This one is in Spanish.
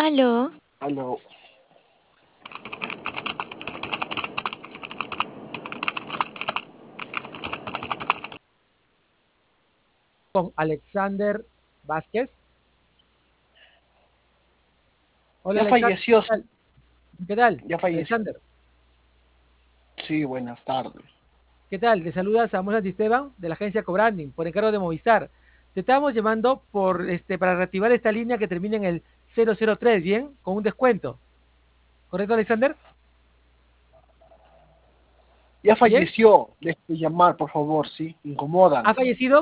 Aló, Aló. Con Alexander Vázquez. Hola Ya Alexander, falleció, ¿qué tal? ¿Qué tal? ya falleció. Alexander, Sí, buenas tardes. ¿qué tal? Te saluda Samuel Santisteban de la agencia Cobranding por encargo de Movistar. Te estábamos llamando para reactivar esta línea que termina en el 003, ¿bien? Con un descuento. ¿Correcto, Alexander? Ya ¿Bien? falleció. Deje de llamar, por favor, sí. ¿Ha Incomodan. fallecido?